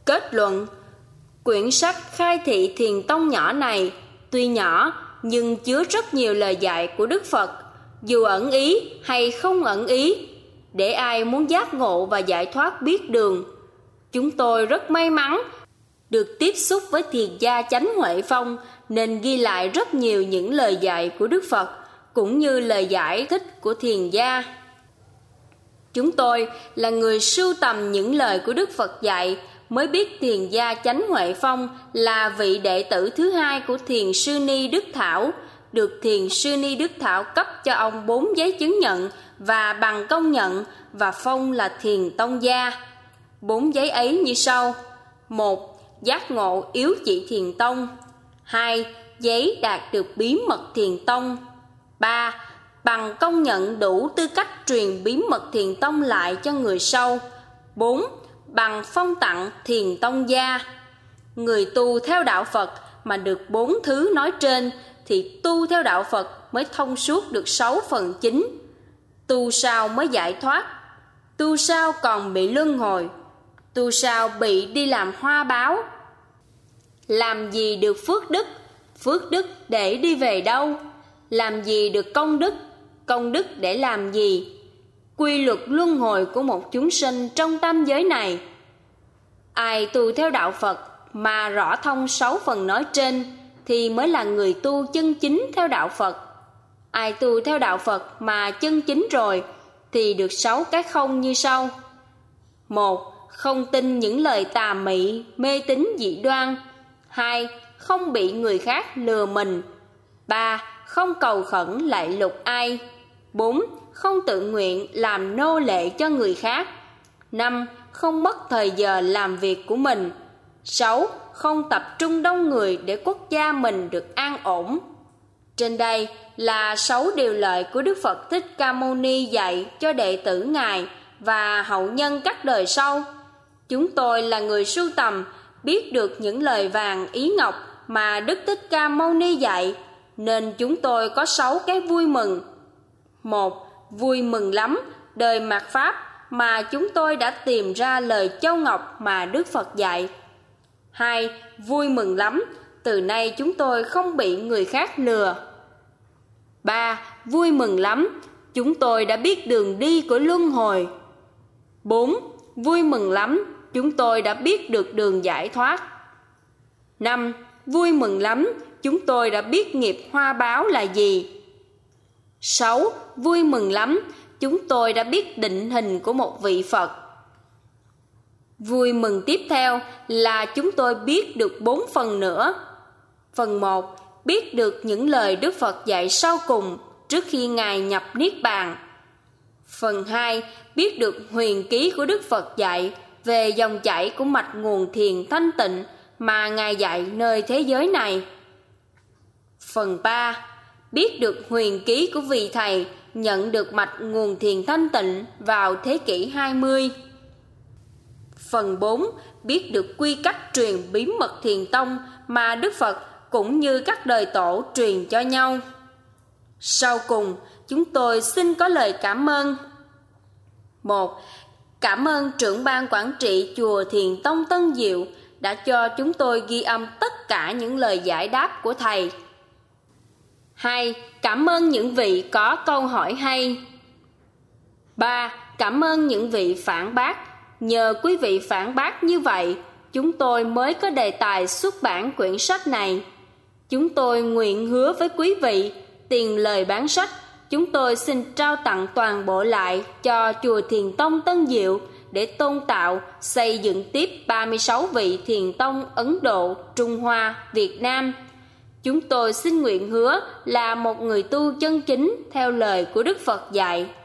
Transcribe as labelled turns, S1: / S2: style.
S1: Kết luận, quyển sách Khai thị Thiền tông nhỏ này tuy nhỏ nhưng chứa rất nhiều lời dạy của Đức Phật, dù ẩn ý hay không ẩn ý, để ai muốn giác ngộ và giải thoát biết đường. Chúng tôi rất may mắn được tiếp xúc với thiền gia Chánh Huệ Phong nên ghi lại rất nhiều những lời dạy của Đức Phật cũng như lời giải thích của thiền gia. Chúng tôi là người sưu tầm những lời của Đức Phật dạy mới biết thiền gia Chánh Huệ Phong là vị đệ tử thứ hai của thiền sư Ni Đức Thảo, được thiền sư Ni Đức Thảo cấp cho ông 4 giấy chứng nhận và bằng công nhận, và phong là thiền tông gia. 4 giấy ấy như sau: 1. Giác ngộ yếu chỉ thiền tông. 2. Giấy đạt được bí mật thiền tông. 3. Bằng công nhận đủ tư cách truyền bí mật thiền tông lại cho người sau. 4. Bằng phong tặng thiền tông gia. Người tu theo đạo Phật mà được 4 thứ nói trên thì tu theo đạo Phật mới thông suốt được 6 phần chính. Tu sao mới giải thoát? Tu sao còn bị luân hồi? Tu sao bị đi làm hoa báo? Làm gì được phước đức? Phước đức để đi về đâu? Làm gì được công đức? Công đức để làm gì? Quy luật luân hồi của một chúng sinh trong tam giới này. Ai tu theo đạo Phật mà rõ thông 6 phần nói trên thì mới là người tu chân chính theo đạo Phật. Ai tu theo đạo Phật mà chân chính rồi thì được 6 cái không như sau: 1. Không tin những lời tà mị, mê tín dị đoan. 2. Không bị người khác lừa mình. 3. Không cầu khẩn lại lục ai. 4. Không tự nguyện làm nô lệ cho người khác. 5. Không mất thời giờ làm việc của mình. 6. Không tập trung đông người để quốc gia mình được an ổn. Trên đây là 6 điều lợi của Đức Phật Thích Ca Mâu Ni dạy cho đệ tử Ngài và hậu nhân các đời sau. Chúng tôi là người sưu tầm, biết được những lời vàng ý ngọc mà Đức Thích Ca Mâu Ni dạy, nên chúng tôi có 6 cái vui mừng. 1. Vui mừng lắm đời mạt Pháp mà chúng tôi đã tìm ra lời châu ngọc mà Đức Phật dạy. 2. Vui mừng lắm từ nay chúng tôi không bị người khác lừa. 3. Vui mừng lắm chúng tôi đã biết đường đi của luân hồi. 4. Vui mừng lắm chúng tôi đã biết được đường giải thoát. 5. Vui mừng lắm chúng tôi đã biết nghiệp hoa báo là gì. 6. Vui mừng lắm chúng tôi đã biết định hình của một vị Phật. Vui mừng tiếp theo là chúng tôi biết được 4 phần nữa. Phần 1. Biết được những lời Đức Phật dạy sau cùng trước khi Ngài nhập Niết Bàn. Phần 2. Biết được huyền ký của Đức Phật dạy về dòng chảy của mạch nguồn thiền thanh tịnh mà Ngài dạy nơi thế giới này. Phần 3. Biết được huyền ký của vị Thầy nhận được mạch nguồn thiền thanh tịnh vào thế kỷ 20. Phần 4. Biết được quy cách truyền bí mật thiền tông mà Đức Phật cũng như các đời tổ truyền cho nhau. Sau cùng, chúng tôi xin có lời cảm ơn. 1. Cảm ơn trưởng ban quản trị chùa Thiền Tông Tân Diệu đã cho chúng tôi ghi âm tất cả những lời giải đáp của Thầy. 2. Cảm ơn những vị có câu hỏi hay. 3. Cảm ơn những vị phản bác. Nhờ quý vị phản bác như vậy, chúng tôi mới có đề tài xuất bản quyển sách này. Chúng tôi nguyện hứa với quý vị, tiền lời bán sách, chúng tôi xin trao tặng toàn bộ lại cho chùa Thiền Tông Tân Diệu để tôn tạo, xây dựng tiếp 36 vị Thiền Tông Ấn Độ, Trung Hoa, Việt Nam. Chúng tôi xin nguyện hứa là một người tu chân chính theo lời của Đức Phật dạy.